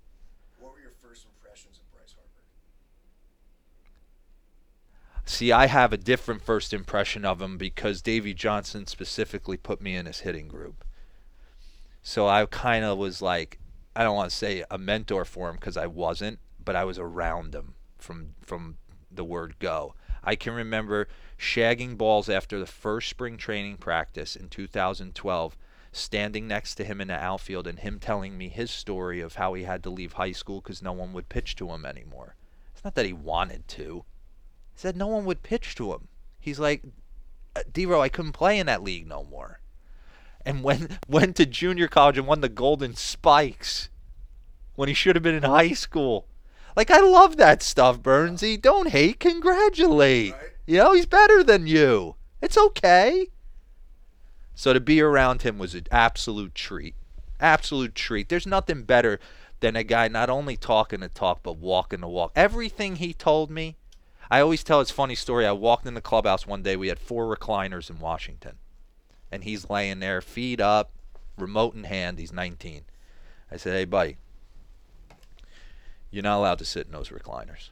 Speaker 2: See, I have a different first impression of him because Davey Johnson specifically put me in his hitting group. So I kind of was like, I don't want to say a mentor for him because I wasn't, but I was around him from the word go. I can remember shagging balls after the first spring training practice in 2012, standing next to him in the outfield and him telling me his story of how he had to leave high school because no one would pitch to him anymore. It's not that he wanted to. Said no one would pitch to him. He's like, D-Row, I couldn't play in that league no more. And went to junior college and won the Golden Spikes when he should have been in high school. Like, I love that stuff, Burnsy. Don't hate, congratulate. Right? You know, he's better than you. It's okay. So to be around him was an absolute treat. Absolute treat. There's nothing better than a guy not only talking the talk, but walking the walk. Everything he told me, I always tell this funny story. I walked in the clubhouse one day. We had 4 recliners in Washington. And he's laying there, feet up, remote in hand. He's 19. I said, hey, buddy, you're not allowed to sit in those recliners.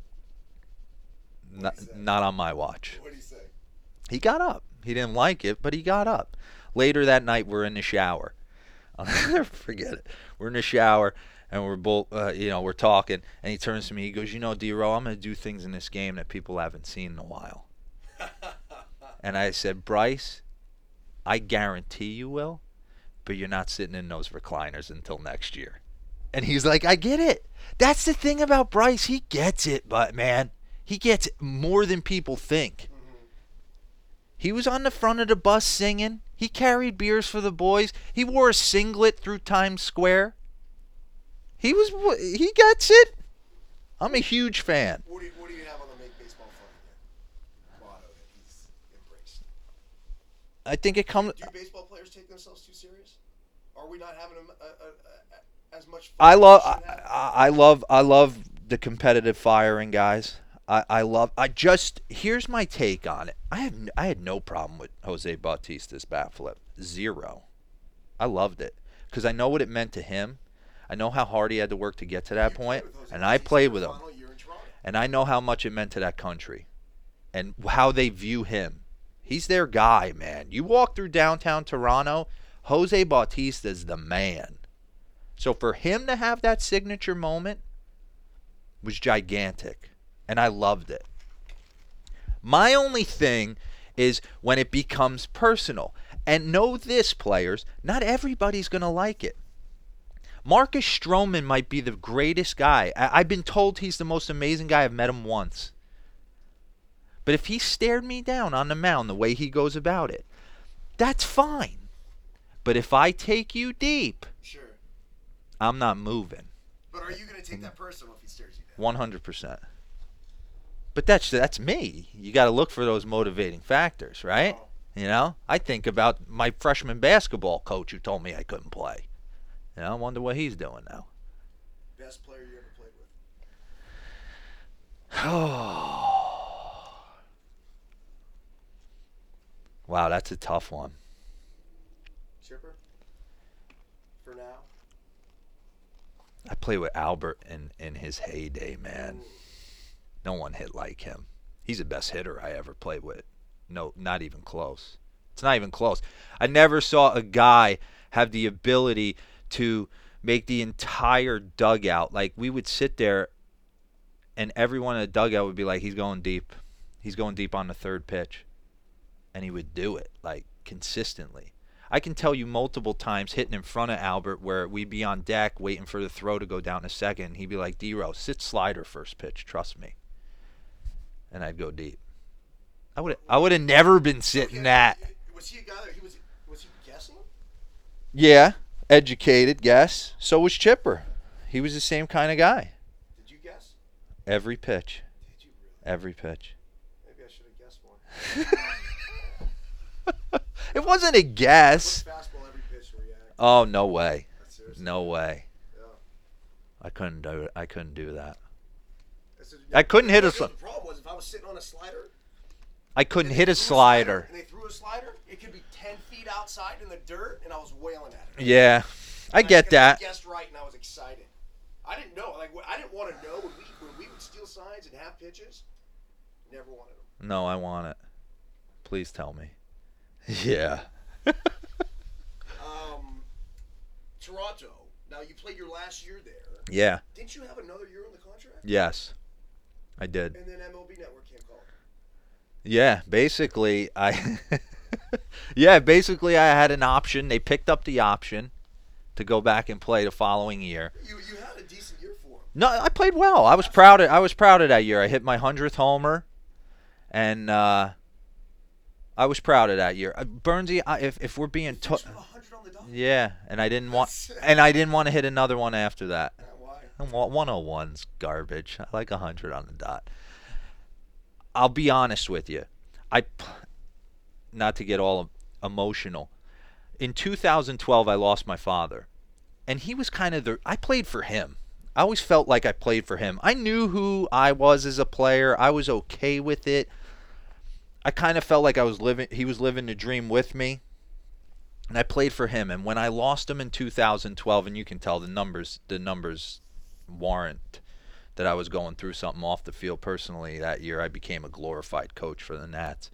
Speaker 2: Not on my watch.
Speaker 1: What did he say?
Speaker 2: He got up. He didn't like it, but he got up. Later that night, we're in the shower. I'll never forget it. We're in the shower. And we're both, we're talking, and he turns to me. He goes, D-Row, I'm going to do things in this game that people haven't seen in a while. And I said, Bryce, I guarantee you will, but you're not sitting in those recliners until next year. And he's like, I get it. That's the thing about Bryce. He gets it, but, man, he gets it more than people think. Mm-hmm. He was on the front of the bus singing. He carried beers for the boys. He wore a singlet through Times Square. He gets it. I'm a huge fan.
Speaker 1: What do you have on the Make Baseball Fun motto that he's embraced?
Speaker 2: I think it comes.
Speaker 1: Do baseball players take themselves too serious? Are we not having as much fun?
Speaker 2: I love the competitive firing guys. Here's my take on it. I had no problem with Jose Bautista's bat flip. Zero. I loved it because I know what it meant to him. I know how hard he had to work to get to that point, and I played with him. And I know how much it meant to that country and how they view him. He's their guy, man. You walk through downtown Toronto, Jose Bautista is the man. So for him to have that signature moment was gigantic, and I loved it. My only thing is when it becomes personal. And know this, players, not everybody's going to like it. Marcus Stroman might be the greatest guy. I've been told he's the most amazing guy. I've met him once. But if he stared me down on the mound the way he goes about it, that's fine. But if I take you deep,
Speaker 1: sure,
Speaker 2: I'm not moving.
Speaker 1: But are you going to take that personal if he stares you down?
Speaker 2: 100%. But that's me. You got to look for those motivating factors, right? Oh. I think about my freshman basketball coach who told me I couldn't play. I wonder what he's doing now.
Speaker 1: Best player you ever played with?
Speaker 2: Oh. Wow, that's a tough one.
Speaker 1: Chipper? For now?
Speaker 2: I played with Albert in his heyday, man. Ooh. No one hit like him. He's the best hitter I ever played with. No, not even close. It's not even close. I never saw a guy have the ability to make the entire dugout. Like, we would sit there and everyone in the dugout would be like, he's going deep. He's going deep on the third pitch. And he would do it, like, consistently. I can tell you multiple times hitting in front of Albert where we'd be on deck waiting for the throw to go down a second. He'd be like, D-Row, sit slider first pitch, trust me. And I'd go deep. I would have never been sitting that.
Speaker 1: Was he a guy that was he guessing?
Speaker 2: Yeah. Educated guess. So was Chipper. He was the same kind of guy.
Speaker 1: Did you guess?
Speaker 2: Every pitch.
Speaker 1: Did you really?
Speaker 2: Every pitch.
Speaker 1: Maybe I should have guessed one.
Speaker 2: It wasn't a guess.
Speaker 1: Fastball every pitch to react.
Speaker 2: Oh, no way.
Speaker 1: Seriously.
Speaker 2: No way.
Speaker 1: Yeah.
Speaker 2: I couldn't do it. I couldn't do that.
Speaker 1: Said,
Speaker 2: I couldn't hit a
Speaker 1: The problem was if I was sitting on a slider.
Speaker 2: I couldn't hit
Speaker 1: they
Speaker 2: a
Speaker 1: threw
Speaker 2: slider.
Speaker 1: And they threw a slider. It could be 10 feet outside in the dirt, and I was wailing at it.
Speaker 2: Yeah, I get that.
Speaker 1: I guessed right, and I was excited. I didn't know. Like I didn't want to know when we would steal signs and have pitches. Never wanted them.
Speaker 2: No, I want it. Please tell me. Yeah.
Speaker 1: Toronto. Now you played your last year there.
Speaker 2: Yeah.
Speaker 1: Didn't you have another year on the contract?
Speaker 2: Yes, I did.
Speaker 1: And then MLB Network came calling.
Speaker 2: Yeah, basically I basically I had an option. They picked up the option to go back and play the following year.
Speaker 1: You had a decent year for him.
Speaker 2: No, I played well. I was proud of that year. I hit my 100th homer, and I was proud of that year. Burnsy, if we're being yeah, and I didn't want to hit another one after that.
Speaker 1: Why?
Speaker 2: 101's garbage. I like 100 on the dot. I'll be honest with you. Not to get all emotional. In 2012, I lost my father. And he was kind of I played for him. I always felt like I played for him. I knew who I was as a player. I was okay with it. I kind of felt like he was living the dream with me. And I played for him. And when I lost him in 2012, and you can tell the numbers warrant that I was going through something off the field personally that year. I became a glorified coach for the Nats.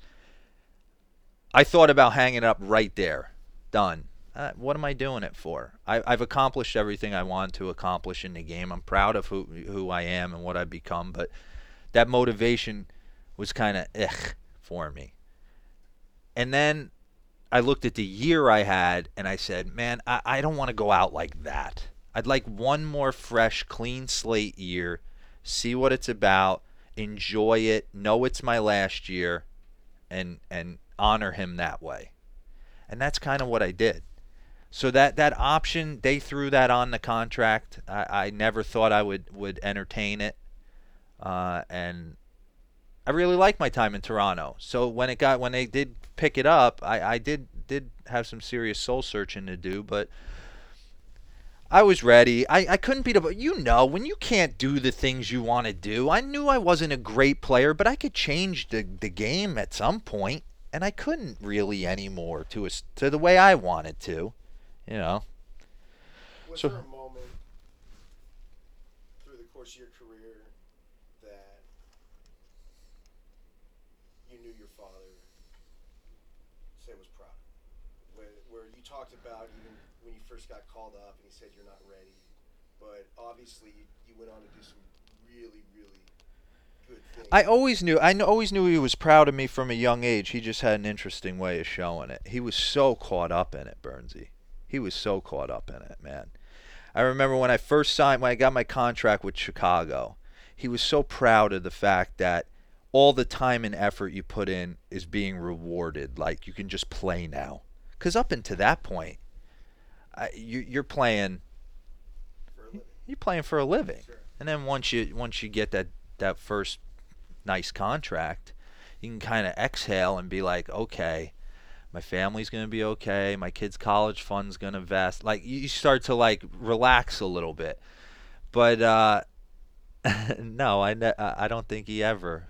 Speaker 2: I thought about hanging it up right there. Done. What am I doing it for? I've accomplished everything I wanted to accomplish in the game. I'm proud of who I am and what I've become, but that motivation was kind of for me. And then I looked at the year I had, and I said, man, I don't want to go out like that. I'd like one more fresh, clean slate year, see what it's about, enjoy it, know it's my last year, and honor him that way. And that's kind of what I did. So that option, they threw that on the contract. I never thought I would entertain it. And I really liked my time in Toronto. So when they did pick it up, I did have some serious soul searching to do, but I was ready. I couldn't beat up. When you can't do the things you want to do, I knew I wasn't a great player, but I could change the game at some point, and I couldn't really anymore to the way I wanted to,
Speaker 1: Was there a moment through the course of your career that you knew your father, say, was proud? Where you talked about even when you first got called up and he said you're not ready, but obviously you went on to do some really, really good things.
Speaker 2: I always knew he was proud of me from a young age. He just had an interesting way of showing it. He was so caught up in it, Burnsy. He was so caught up in it, man. I remember when I got my contract with Chicago, he was so proud of the fact that all the time and effort you put in is being rewarded. Like, you can just play now. Because up until that point, you're playing for a living.
Speaker 1: Sure.
Speaker 2: And then once you get that first nice contract, you can kind of exhale and be like, okay, my family's going to be okay, my kids' college fund's going to vest. Like, you start to relax a little bit. But no, I don't think he ever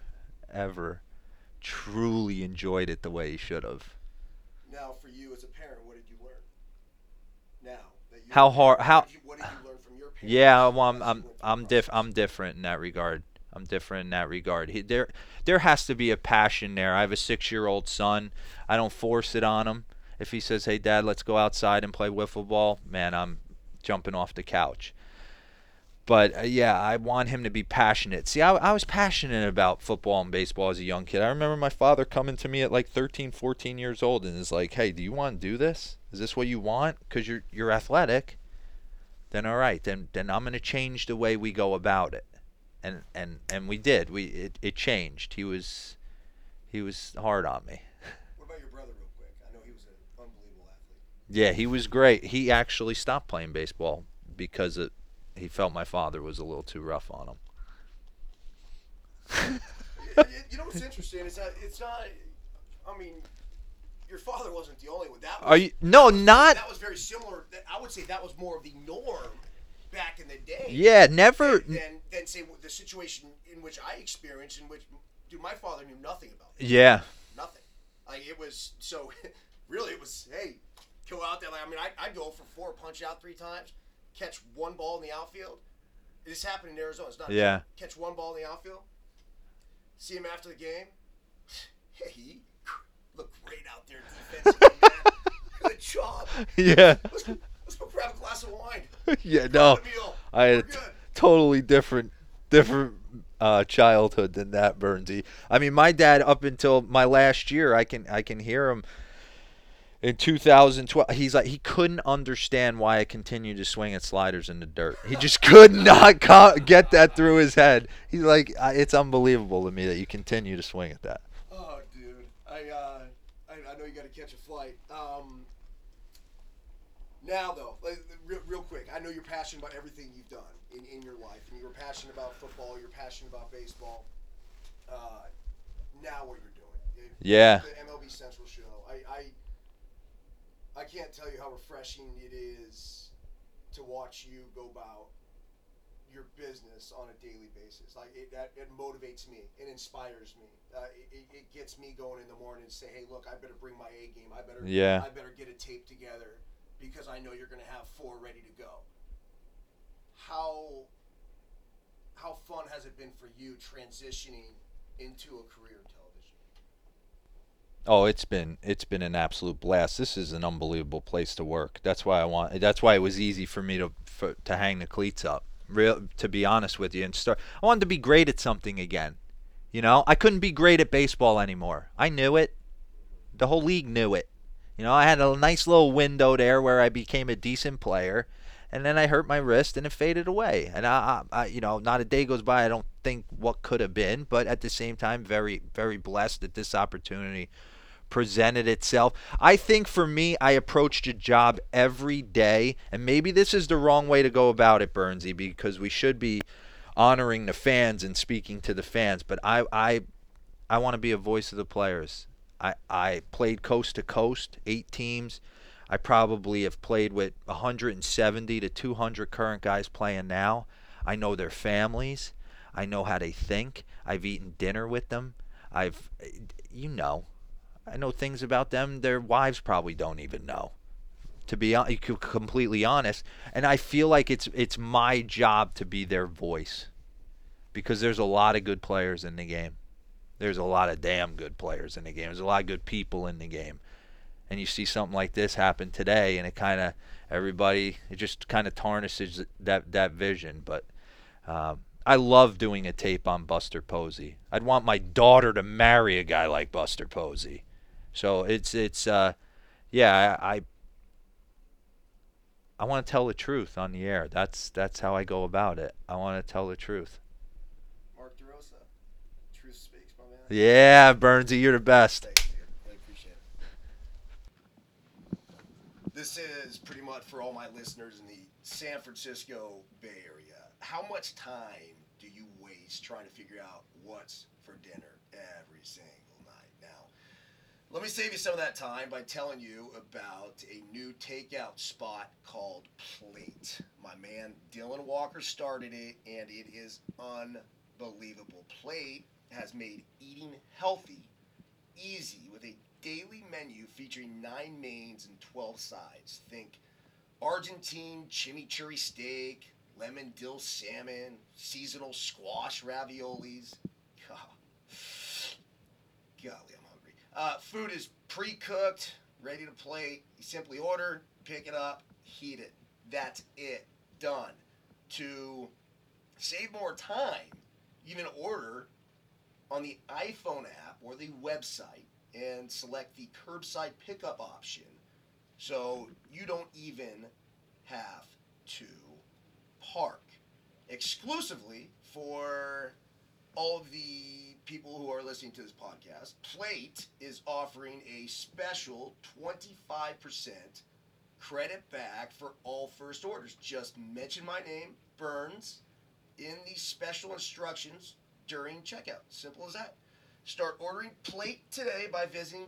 Speaker 2: truly enjoyed it the way he should have.
Speaker 1: Now, for you as a parent, what did you learn? Now that you what did you learn from your parents?
Speaker 2: Yeah, well, I'm different in that regard. There has to be a passion there. I have a 6-year-old son. I don't force it on him. If he says, "Hey, Dad, let's go outside and play wiffle ball," man, I'm jumping off the couch. But yeah, I want him to be passionate. See, I was passionate about football and baseball as a young kid. I remember my father coming to me at 13, 14 years old and is like, "Hey, do you want to do this? Is this what you want? Because you're athletic. Then all right. Then I'm going to change the way we go about it." And we did. It changed. He was hard on me.
Speaker 1: What about your brother, real quick? I know he was an unbelievable athlete.
Speaker 2: Yeah, he was great. He actually stopped playing baseball because he felt my father was a little too rough on him.
Speaker 1: what's interesting is that it's not. I mean, your father wasn't the only one. That was,
Speaker 2: Are you? No, not.
Speaker 1: That was very similar. I would say that was more of the norm back in the day.
Speaker 2: Yeah, never.
Speaker 1: Than say the situation in which I experienced, in which, dude, my father knew nothing about it.
Speaker 2: Yeah.
Speaker 1: Nothing. Like, it was so. Really, it was, hey, go out there. Like, I mean, I'd go for 4, punch out 3 times, catch 1 ball in the outfield. This happened in Arizona. It's not
Speaker 2: Yeah.
Speaker 1: Catch 1 ball in the outfield. See him after the game. Hey, he looked great out there defensively, man. Good job.
Speaker 2: Yeah.
Speaker 1: Let's go grab a glass of wine.
Speaker 2: Yeah, no. I had
Speaker 1: We're
Speaker 2: a
Speaker 1: good.
Speaker 2: totally different childhood than that, Burnsy. I mean, my dad, up until my last year, I can hear him in 2012. He's like, he couldn't understand why I continued to swing at sliders in the dirt. He just could not get that through his head. He's like, it's unbelievable to me that you continue to swing at that.
Speaker 1: Oh, dude, I know you got to catch a flight. Now, though, real quick, I know you're passionate about everything you've done in your life, and you were passionate about football, you're passionate about baseball. Now what you're doing.
Speaker 2: Yeah.
Speaker 1: The MLB Central show. I can't tell you how refreshing it is to watch you go about your business on a daily basis. Like, it motivates me. It inspires me. It gets me going in the morning and say, hey, look, I better bring my A game. I better get a tape together, because I know you're going to have 4 ready to go. How fun has it been for you transitioning into a career in television?
Speaker 2: Oh, it's been an absolute blast. This is an unbelievable place to work. That's why it was easy for me to hang the cleats up. To be honest with you, and start. I wanted to be great at something again. You know, I couldn't be great at baseball anymore. I knew it. The whole league knew it. You know, I had a nice little window there where I became a decent player, and then I hurt my wrist and it faded away. And I you know, not a day goes by I don't think what could have been, but at the same time, very, very blessed that this opportunity presented itself. I think for me, I approached a job every day, and maybe this is the wrong way to go about it, Burnsy, because we should be honoring the fans and speaking to the fans, but I want to be a voice of the players. I played coast to coast, 8 teams. I probably have played with 170 to 200 current guys playing now. I know their families. I know how they think. I've eaten dinner with them. I know things about them their wives probably don't even know, to be completely honest. And I feel like it's my job to be their voice, because there's a lot of good players in the game. There's a lot of damn good players in the game. There's a lot of good people in the game. And you see something like this happen today, and it just kind of tarnishes that vision. But I love doing a tape on Buster Posey. I'd want my daughter to marry a guy like Buster Posey. So I want to tell the truth on the air. That's how I go about it. I want to tell the truth.
Speaker 1: Mark DeRosa, truth speaks, my man.
Speaker 2: Yeah, Burnsy, you're the best.
Speaker 1: Thanks, dude. I appreciate it. This is pretty much for all my listeners in the San Francisco Bay Area. How much time do you waste trying to figure out what's for dinner every single night? Now, let me save you some of that time by telling you about a new takeout spot called Plate. My man Dylan Walker started it, and it is unbelievable. Plate has made eating healthy easy with a daily menu featuring 9 mains and 12 sides. Think Argentine chimichurri steak, lemon dill salmon, seasonal squash raviolis. Golly, I'm hungry. Food is pre-cooked, ready to plate. You simply order, pick it up, heat it. That's it. Done. To save more time, you can order on the iPhone app or the website and select the curbside pickup option, so you don't even have to park. Exclusively for all of the people who are listening to this podcast, Plate is offering a special 25% credit back for all first orders. Just mention my name, Burns, in the special instructions during checkout. Simple as that. Start ordering Plate today by visiting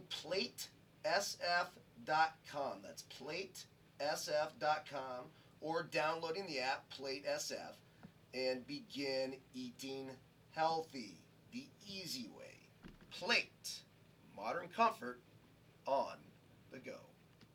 Speaker 1: platesf.com. That's platesf.com, or downloading the app Plate SF, and begin eating healthy the easy way. Plate. Modern comfort